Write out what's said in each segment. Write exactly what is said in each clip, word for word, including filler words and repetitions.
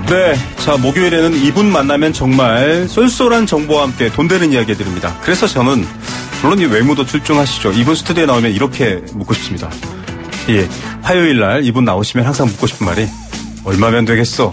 네, 자 목요일에는 이분 만나면 정말 쏠쏠한 정보와 함께 돈 되는 이야기 해드립니다. 그래서 저는 물론 이 외모도 출중하시죠. 이분 스튜디오에 나오면 이렇게 묻고 싶습니다. 예, 화요일 날 이분 나오시면 항상 묻고 싶은 말이 얼마면 되겠어?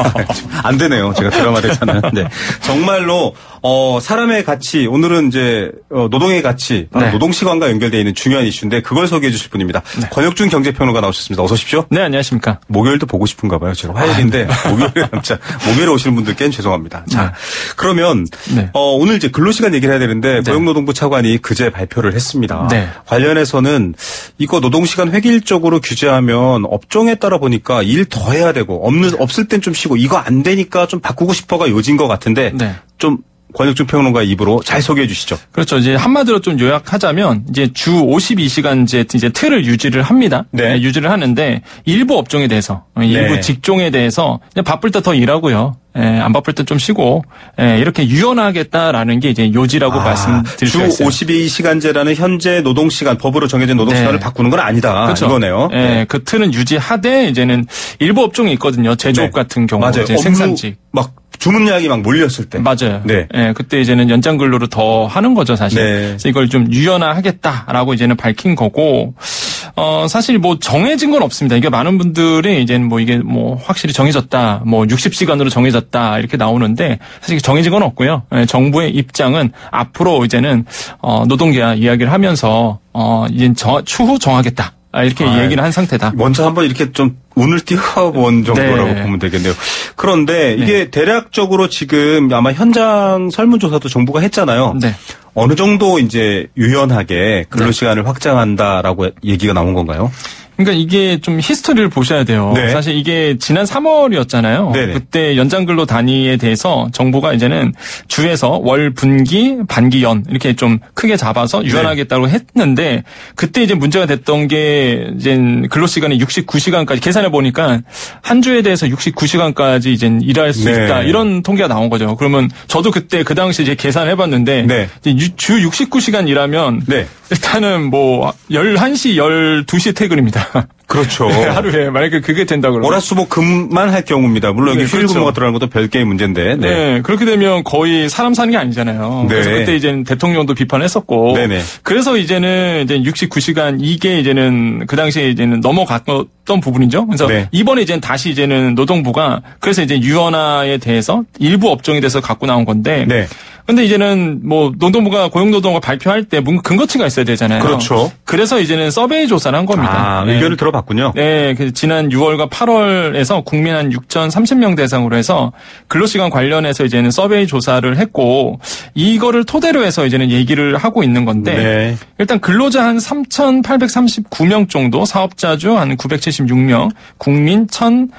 안 되네요. 제가 드라마 대사는. 네. 정말로, 어, 사람의 가치, 오늘은 이제, 어, 노동의 가치, 바로 네. 노동시간과 연결되어 있는 중요한 이슈인데, 그걸 소개해 주실 분입니다. 네. 권혁준 경제평론가 나오셨습니다. 어서 오십시오. 네, 안녕하십니까. 목요일도 보고 싶은가 봐요. 제가 화요일인데, 아, 네. 목요일에 남자, 목요일에 오시는 분들께는 죄송합니다. 자, 네. 그러면, 네. 어, 오늘 이제 근로시간 얘기를 해야 되는데, 네. 고용노동부 차관이 그제 발표를 했습니다. 네. 관련해서는, 이거 노동시간 획일적으로 규제하면 업종에 따라 보니까 일 더 해야 되고 없는 없을 땐 좀 쉬고 이거 안 되니까 좀 바꾸고 싶어가 요지인 것 같은데 네. 좀 권혁준 평론가 입으로 잘 소개해 주시죠. 그렇죠. 이제 한마디로 좀 요약하자면 이제 주 오십이 시간제 이제 틀을 유지를 합니다. 네. 네, 유지를 하는데 일부 업종에 대해서 일부 네. 직종에 대해서 그냥 바쁠 때 더 일하고요. 예, 안 바쁠 때 좀 쉬고 예, 이렇게 유연하겠다라는 게 이제 요지라고 아, 말씀드릴 수 있어요. 주 오십이 시간제라는 현재 노동시간 법으로 정해진 노동시간을 네. 바꾸는 건 아니다. 그렇죠. 이거네요. 예, 네. 그 틀은 유지하되 이제는 일부 업종이 있거든요. 제조업 네. 같은 경우 맞아요. 이제 생산직 막 주문 예약이 막 몰렸을 때. 맞아요. 네. 예, 그때 이제는 연장 근로로 더 하는 거죠, 사실. 네. 그래서 이걸 좀 유연화하겠다라고 이제는 밝힌 거고, 어, 사실 뭐 정해진 건 없습니다. 이게 많은 분들이 이제는 뭐 이게 뭐 확실히 정해졌다, 뭐 육십 시간으로 정해졌다, 이렇게 나오는데, 사실 정해진 건 없고요. 예, 정부의 입장은 앞으로 이제는, 어, 노동계약 이야기를 하면서, 어, 이제 저, 추후 정하겠다. 이렇게 아, 얘기를 한 상태다. 먼저 한번 이렇게 좀 운을 띄워본 정도라고 네. 보면 되겠네요. 그런데 이게 네. 대략적으로 지금 아마 현장 설문조사도 정부가 했잖아요. 네. 어느 정도 이제 유연하게 근로시간을 네. 확장한다라고 얘기가 나온 건가요? 그러니까 이게 좀 히스토리를 보셔야 돼요. 네. 사실 이게 지난 삼월이었잖아요. 네네. 그때 연장근로 단위에 대해서 정부가 이제는 주에서 월, 분기, 반기, 연 이렇게 좀 크게 잡아서 유연하겠다고 네. 했는데 그때 이제 문제가 됐던 게 이제 근로시간이 육십구 시간까지 계산해 보니까 한 주에 대해서 육십구 시간까지 이제 일할 수 네. 있다 이런 통계가 나온 거죠. 그러면 저도 그때 그 당시 이제 계산해 봤는데 네. 주 육십구 시간 일하면 네. 일단은 뭐 열한 시, 열두 시 퇴근입니다. 그렇죠. 하루에 만약에 그게 된다 그러면 월화수목금만 할 경우입니다. 물론 네, 여기 휴일 근무가 그렇죠. 들어가는 것도 별개의 문제인데. 네. 네. 그렇게 되면 거의 사람 사는 게 아니잖아요. 네. 그래서 그때 이제는 대통령도 비판했었고. 네네. 그래서 이제는 이제 육십구 시간 이게 이제는 그 당시에 이제는 넘어갔던 부분이죠. 그래서 네. 이번에 이제는 다시 이제는 노동부가 그래서 이제 유연화에 대해서 일부 업종에 대해서 갖고 나온 건데. 네. 근데 이제는 뭐 노동부가 고용노동을 발표할 때 뭔가 근거치가 있어야 되잖아요. 그렇죠. 그래서 이제는 서베이 조사를 한 겁니다. 아, 네. 의견을 들어봤군요. 네, 그 지난 유월과 팔월에서 국민 한 육천삼십 명 대상으로 해서 근로시간 관련해서 이제는 서베이 조사를 했고 이거를 토대로 해서 이제는 얘기를 하고 있는 건데 네. 일단 근로자 한 삼천팔백삼십구 명 정도, 사업자주 한 구백칠십육 명, 국민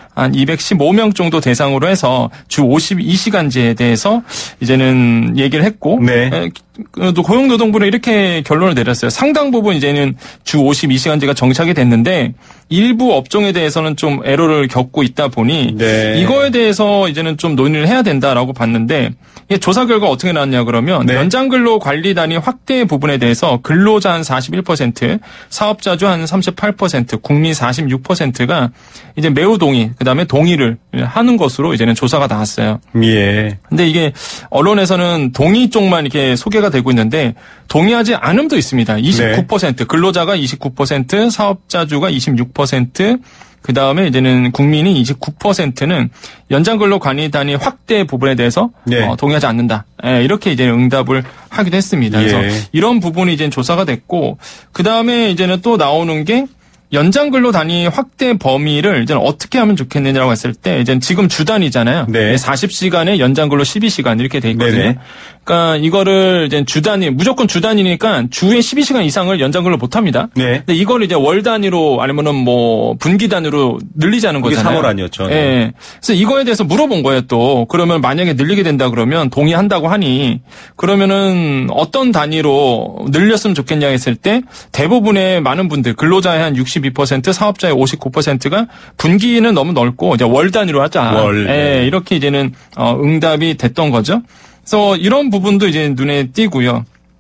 천이백십오 명 정도 대상으로 해서 주 오십이 시간제에 대해서 이제는 얘기를 했고 네. 또 고용노동부는 이렇게 결론을 내렸어요. 상당 부분 이제는 주 오십이 시간제가 정착이 됐는데 일부 업종에 대해서는 좀 애로를 겪고 있다 보니 네. 이거에 대해서 이제는 좀 논의를 해야 된다라고 봤는데 조사 결과 어떻게 나왔냐 그러면 네. 연장근로 관리 단위 확대 부분에 대해서 근로자 한 사십일 퍼센트, 사업자주 한 삼십팔 퍼센트, 국민 사십육 퍼센트가 이제 매우 동의, 그다음에 동의를 하는 것으로 이제는 조사가 나왔어요. 예. 근데 이게 언론에서는 동의 쪽만 이렇게 소개가 되고 있는데 동의하지 않음도 있습니다. 이십구 퍼센트, 네. 근로자가 이십구 퍼센트, 사업자주가 이십육 퍼센트, 그 다음에 이제는 국민이 이십구 퍼센트는 연장근로 관리 단위 확대 부분에 대해서 네. 어, 동의하지 않는다. 예, 이렇게 이제 응답을 하기도 했습니다. 그래서 예. 이런 부분이 이제 조사가 됐고, 그 다음에 이제는 또 나오는 게 연장근로 단위 확대 범위를 이제 어떻게 하면 좋겠느냐라고 했을 때 이제 지금 주단위잖아요. 네. 사십 시간에 연장근로 십이 시간 이렇게 돼 있거든요. 네네. 그러니까 이거를 이제 주단위 무조건 주단위니까 주에 십이 시간 이상을 연장근로 못 합니다. 네. 근데 이걸 이제 월 단위로 아니면은 뭐 분기 단위로 늘리자는 거잖아요. 삼월 아니었죠. 네. 네. 그래서 이거에 대해서 물어본 거예요. 또 그러면 만약에 늘리게 된다 그러면 동의한다고 하니 그러면은 어떤 단위로 늘렸으면 좋겠냐 했을 때 대부분의 많은 분들 근로자의 한 육십이 퍼센트, 사업자의 오십구 퍼센트가 분기는 너무 넓고 이제 월 단위로 하자. 월. 네. 이렇게 이제는 어, 응답이 됐던 거죠. 그래서 이런 부분도 이제 눈에 띄고요.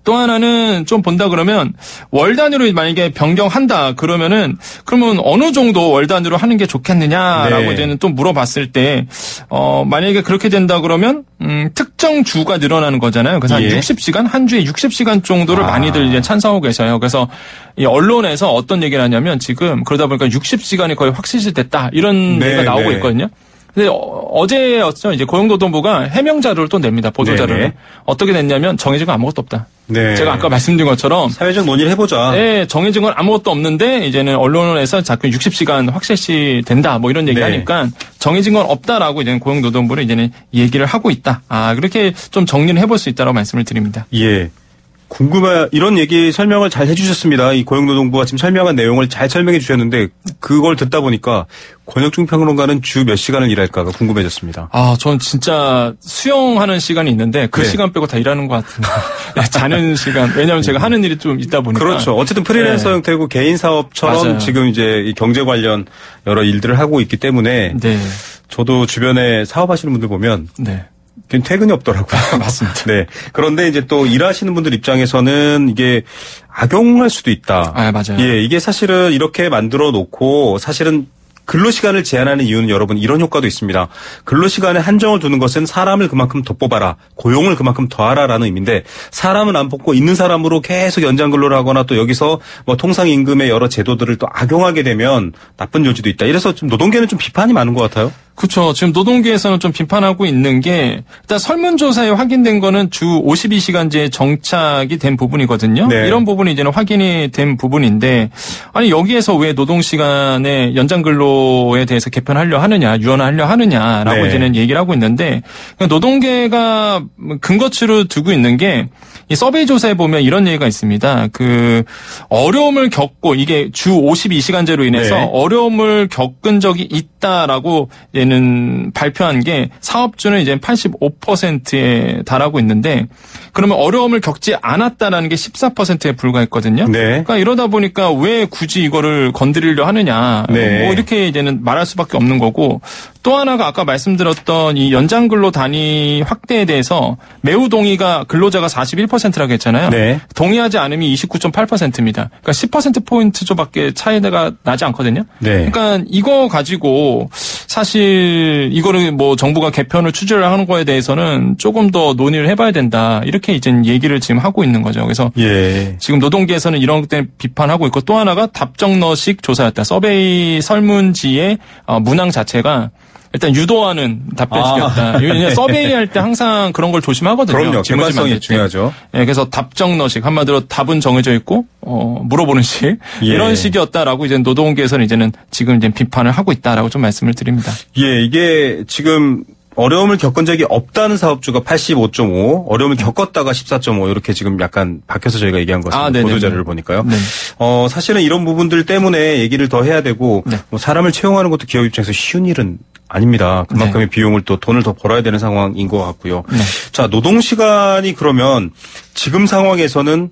또 하나는 좀 본다 그러면 월 단위로 만약에 변경한다 그러면은 그러면 어느 정도 월 단위로 하는 게 좋겠느냐라고 네. 이제는 또 물어봤을 때 어 만약에 그렇게 된다 그러면 음 특정 주가 늘어나는 거잖아요. 그래서 예. 한 육십 시간 한 주에 육십 시간 정도를 아. 많이들 이제 찬성하고 계셔요. 그래서 이 언론에서 어떤 얘기를 하냐면 지금 그러다 보니까 육십 시간이 거의 확실시됐다 이런 네, 얘기가 나오고 네. 있거든요. 근데 어제였죠. 이제 고용노동부가 해명 자료를 또 냅니다. 보도 자료를. 네네. 어떻게 냈냐면 정해진 건 아무것도 없다. 네. 제가 아까 말씀드린 것처럼 사회적 논의를 해보자. 네, 정해진 건 아무것도 없는데 이제는 언론에서 자꾸 육십 시간 확실시 된다. 뭐 이런 얘기하니까 네. 정해진 건 없다라고 이제는 고용노동부를 이제는 얘기를 하고 있다. 아 그렇게 좀 정리를 해볼 수 있다라고 말씀을 드립니다. 예. 궁금해 이런 얘기 설명을 잘 해주셨습니다. 이 고용노동부가 지금 설명한 내용을 잘 설명해 주셨는데 그걸 듣다 보니까 권혁중 평론가는 주 몇 시간을 일할까가 궁금해졌습니다. 아, 전 진짜 수영하는 시간이 있는데 그 네. 시간 빼고 다 일하는 것 같은데 자는 시간. 왜냐하면 제가 하는 일이 좀 있다 보니까. 그렇죠. 어쨌든 프리랜서 네. 형태고 개인 사업처럼 맞아요. 지금 이제 이 경제 관련 여러 일들을 하고 있기 때문에 네. 저도 주변에 사업하시는 분들 보면. 네. 퇴근이 없더라고요. 맞습니다. 네. 그런데 이제 또 일하시는 분들 입장에서는 이게 악용할 수도 있다. 아, 맞아요. 예, 이게 사실은 이렇게 만들어 놓고 사실은 근로시간을 제한하는 이유는 여러분 이런 효과도 있습니다. 근로시간에 한정을 두는 것은 사람을 그만큼 더 뽑아라. 고용을 그만큼 더하라라는 의미인데 사람은 안 뽑고 있는 사람으로 계속 연장 근로를 하거나 또 여기서 뭐 통상임금의 여러 제도들을 또 악용하게 되면 나쁜 요지도 있다. 이래서 좀 노동계는 좀 비판이 많은 것 같아요. 그렇죠. 지금 노동계에서는 좀 비판하고 있는 게 일단 설문조사에 확인된 거는 주 오십이 시간제 정착이 된 부분이거든요. 네. 이런 부분이 이제는 확인이 된 부분인데 아니 여기에서 왜 노동시간의 연장근로에 대해서 개편하려 하느냐 유연하려 하느냐라고 네. 이제는 얘기를 하고 있는데 노동계가 근거치로 두고 있는 게 이 서베이 조사에 보면 이런 얘기가 있습니다. 그 어려움을 겪고 이게 주 오십이 시간제로 인해서 네. 어려움을 겪은 적이 있다라고 얘는 발표한 게 사업주는 이제 팔십오 퍼센트에 달하고 있는데 그러면 어려움을 겪지 않았다라는 게 십사 퍼센트에 불과했거든요. 네. 그러니까 이러다 보니까 왜 굳이 이거를 건드리려 하느냐. 네. 뭐 이렇게 이제는 말할 수밖에 없는 거고 또 하나가 아까 말씀드렸던 이 연장근로 단위 확대에 대해서 매우 동의가 근로자가 사십일 퍼센트라고 했잖아요. 네. 동의하지 않음이 이십구 점 팔 퍼센트입니다. 그러니까 십 퍼센트포인트 조밖에 차이가 나지 않거든요. 네. 그러니까 이거 가지고 사실 이거를 뭐 정부가 개편을 추진을 하는 거에 대해서는 조금 더 논의를 해봐야 된다. 이렇게 이제 얘기를 지금 하고 있는 거죠. 그래서 예. 지금 노동계에서는 이런 때 비판하고 있고 또 하나가 답정너식 조사였다. 서베이 설문지의 문항 자체가 일단 유도하는 답변식이었다. 아, 네. 서베이 할 때 항상 그런 걸 조심하거든요. 그럼요. 객관성이 중요하죠. 네, 그래서 답정너식 한마디로 답은 정해져 있고 어, 물어보는 식 예. 이런 식이었다라고 이제 노동계에서는 이제는 지금 이제 비판을 하고 있다라고 좀 말씀을 드립니다. 예, 이게 지금 어려움을 겪은 적이 없다는 사업주가 팔십오 점 오, 어려움을 겪었다가 십사 점 오 이렇게 지금 약간 바뀌어서 저희가 얘기한 것 같습니다. 아, 보도자료를 보니까요. 네. 어, 사실은 이런 부분들 때문에 얘기를 더 해야 되고 네. 뭐 사람을 채용하는 것도 기업 입장에서 쉬운 일은 아닙니다. 그만큼의 네. 비용을 또 돈을 더 벌어야 되는 상황인 것 같고요. 네. 자, 노동시간이 그러면 지금 상황에서는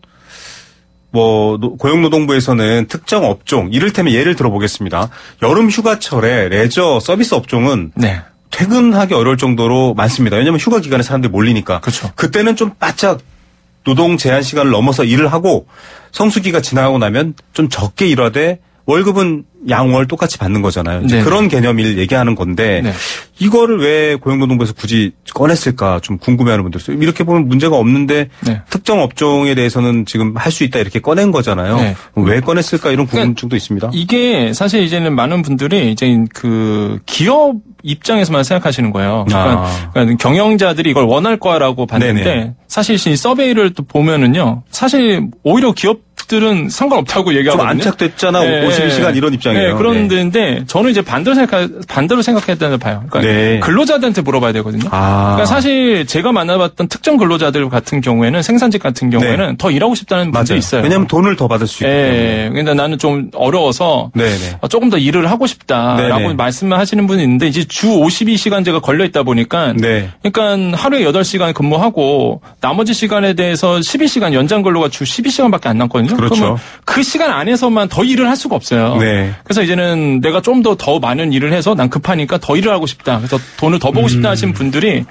뭐 고용노동부에서는 특정 업종, 이를테면 예를 들어보겠습니다. 여름 휴가철에 레저 서비스 업종은 네. 퇴근하기 어려울 정도로 많습니다. 왜냐하면 휴가 기간에 사람들이 몰리니까. 그렇죠. 그때는 좀 바짝 노동 제한 시간을 넘어서 일을 하고 성수기가 지나고 나면 좀 적게 일하되 월급은 양월 똑같이 받는 거잖아요. 이제 그런 개념을 얘기하는 건데 네. 이거를 왜 고용노동부에서 굳이 꺼냈을까 좀 궁금해하는 분들 있어요. 이렇게 보면 문제가 없는데 네. 특정 업종에 대해서는 지금 할 수 있다 이렇게 꺼낸 거잖아요. 네. 왜 꺼냈을까 이런 궁금증도 그러니까 있습니다. 이게 사실 이제는 많은 분들이 이제 그 기업 입장에서만 생각하시는 거예요. 그러니까, 아. 그러니까 경영자들이 이걸 원할 거라고 봤는데 네네. 사실 이 서베이를 또 보면은요. 사실 오히려 기업 들은 상관없다고 얘기하거든요. 좀 안착됐잖아. 네. 오십이 시간 이런 입장이에요. 네. 그런데 네. 저는 이제 반대로 생각 반대로 생각했다는 봐요. 그러니까 네. 근로자들한테 물어봐야 되거든요. 아. 그러니까 사실 제가 만나봤던 특정 근로자들 같은 경우에는 생산직 같은 경우에는 네. 더 일하고 싶다는 분들이 있어요. 왜냐하면 돈을 더 받을 수 있기 때문에. 네. 근데 나는 좀 어려워서 네네. 조금 더 일을 하고 싶다라고 네네. 말씀을 하시는 분이 있는데 이제 주 오십이 시간제가 걸려 있다 보니까 네. 그러니까 하루에 여덟 시간 근무하고 나머지 시간에 대해서 십이 시간 연장 근로가 주 십이 시간밖에 안 남거든요. 그렇죠. 그 시간 안에서만 더 일을 할 수가 없어요. 네. 그래서 이제는 내가 좀 더 더 많은 일을 해서 난 급하니까 더 일을 하고 싶다. 그래서 돈을 더 보고 싶다 하시는 분들이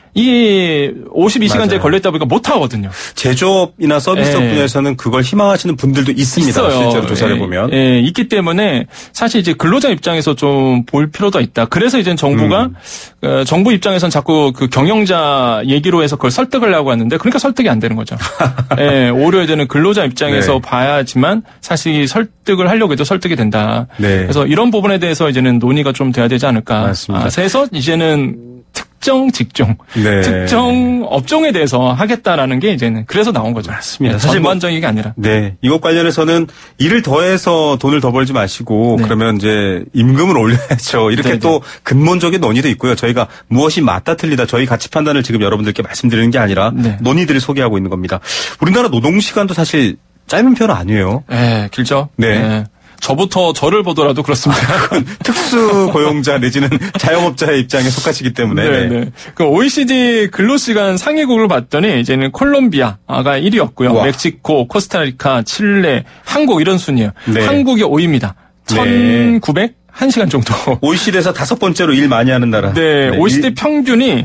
이 오십이 시간제 걸려있다 보니까 못 하거든요. 제조업이나 서비스업 예. 분야에서는 그걸 희망하시는 분들도 있습니다. 있어요. 실제로 조사를 예. 보면. 예. 있기 때문에 사실 이제 근로자 입장에서 좀 볼 필요도 있다. 그래서 이제 정부가 음. 어, 정부 입장에서는 자꾸 그 경영자 얘기로 해서 그걸 설득을 하고 왔는데 그러니까 설득이 안 되는 거죠. 예. 오히려 이제는 근로자 입장에서 네. 봐야지만 사실 설득을 하려고 해도 설득이 된다. 네. 그래서 이런 부분에 대해서 이제는 논의가 좀 돼야 되지 않을까. 맞습니다. 아, 그래서 이제는 특정 직종, 네. 특정 업종에 대해서 하겠다라는 게 이제는 그래서 나온 거죠. 맞습니다. 네, 사실 전반적인 게 아니라. 네, 이것 관련해서는 일을 더해서 돈을 더 벌지 마시고 네. 그러면 이제 임금을 올려야죠. 이렇게 네네. 또 근본적인 논의도 있고요. 저희가 무엇이 맞다 틀리다 저희 가치 판단을 지금 여러분들께 말씀드리는 게 아니라 네. 논의들을 소개하고 있는 겁니다. 우리나라 노동 시간도 사실 짧은 편은 아니에요. 네, 길죠. 네. 네. 저부터 저를 보더라도 그렇습니다. 특수 고용자 내지는 자영업자의 입장에 속하시기 때문에. 네, 네. 그 오이시디 근로시간 상위국을 봤더니 이제는 콜롬비아가 일 위였고요. 와. 멕시코, 코스타리카, 칠레, 한국 이런 순이에요. 네. 한국이 오 위입니다. 천구백일 시간 정도. 오이시디에서 다섯 번째로 일 많이 하는 나라. 네, 네. 오이시디 일... 평균이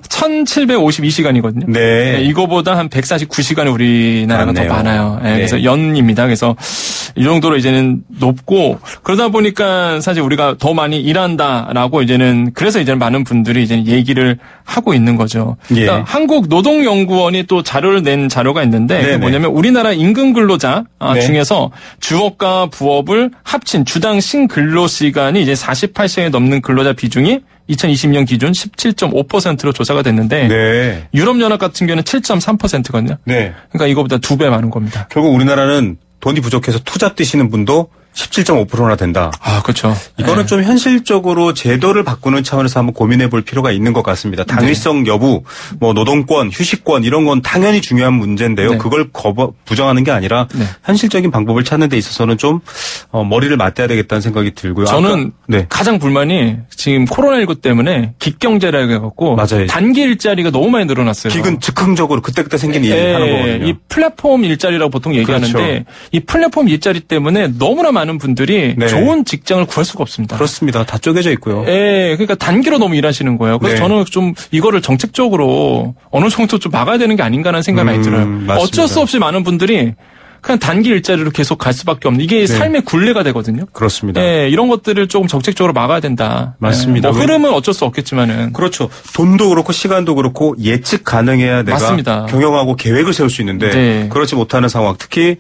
천칠백오십이 시간이거든요. 네. 네. 이거보다 한 백사십구 시간이 우리나라가 맞네요. 더 많아요. 네. 네. 그래서 연입니다. 그래서 이 정도로 이제는 높고 그러다 보니까 사실 우리가 더 많이 일한다라고 이제는 그래서 이제는 많은 분들이 이제 얘기를 하고 있는 거죠. 예. 그러니까 한국노동연구원이 또 자료를 낸 자료가 있는데 그게 뭐냐면 우리나라 임금 근로자 네. 중에서 주업과 부업을 합친 주당 신근로시간이 이제 사십팔 시간이 넘는 근로자 비중이 이천이십 년 기준 십칠 점 오 퍼센트로 조사가 됐는데 네. 유럽연합 같은 경우는 칠 점 삼 퍼센트거든요. 네. 그러니까 이거보다 두 배 많은 겁니다. 결국 우리나라는 돈이 부족해서 투잡 뛰시는 분도 십칠 점 오 퍼센트나 된다. 아, 그렇죠. 이거는 네. 좀 현실적으로 제도를 바꾸는 차원에서 한번 고민해 볼 필요가 있는 것 같습니다. 당위성 네. 여부, 뭐 노동권, 휴식권 이런 건 당연히 중요한 문제인데요. 네. 그걸 거부, 부정하는 게 아니라 네. 현실적인 방법을 찾는 데 있어서는 좀 어, 머리를 맞대야 되겠다는 생각이 들고요. 저는 아까, 네. 가장 불만이 지금 코로나십구 때문에 기경제라고 해갖고 맞아요. 단기 일자리가 너무 많이 늘어났어요. 기근 즉흥적으로 그때그때 생긴 일이 예, 하는 거거든요. 이 플랫폼 일자리라고 보통 얘기하는데 그렇죠. 이 플랫폼 일자리 때문에 너무나 많은 분들이 네. 좋은 직장을 구할 수가 없습니다. 그렇습니다. 다 쪼개져 있고요. 예, 그러니까 단기로 너무 일하시는 거예요. 그래서 네. 저는 좀 이거를 정책적으로 어느 정도 좀 막아야 되는 게 아닌가라는 생각이 음, 많이 들어요. 맞습니다. 어쩔 수 없이 많은 분들이 그냥 단기 일자리로 계속 갈 수밖에 없는 이게 네. 삶의 굴레가 되거든요. 그렇습니다. 예, 이런 것들을 조금 정책적으로 막아야 된다. 맞습니다. 예, 뭐 흐름은 어쩔 수 없겠지만은 그렇죠. 돈도 그렇고 시간도 그렇고 예측 가능해야 내가 맞습니다. 경영하고 계획을 세울 수 있는데 네. 그렇지 못하는 상황. 특히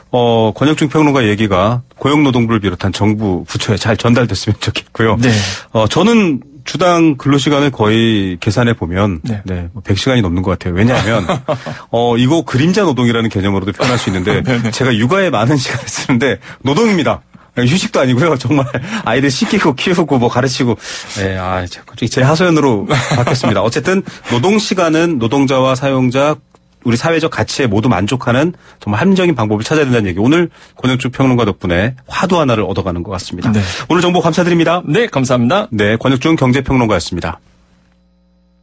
어, 권혁중 평론가 얘기가 고용노동부를 비롯한 정부 부처에 잘 전달됐으면 좋겠고요. 네. 어, 저는 주당 근로시간을 거의 계산해 보면 네. 네, 백 시간이 넘는 것 같아요. 왜냐하면 어, 이거 그림자 노동이라는 개념으로도 표현할 수 있는데 제가 육아에 많은 시간을 쓰는데 노동입니다. 휴식도 아니고요. 정말 아이들 씻기고 키우고 뭐 가르치고 네, 아, 갑자기 제 하소연으로 바뀌었습니다. 어쨌든 노동 시간은 노동자와 사용자 우리 사회적 가치에 모두 만족하는 정말 합리적인 방법을 찾아야 된다는 얘기. 오늘 권혁중 평론가 덕분에 화두 하나를 얻어가는 것 같습니다. 네. 오늘 정보 감사드립니다. 네, 감사합니다. 네, 권혁중 경제평론가였습니다.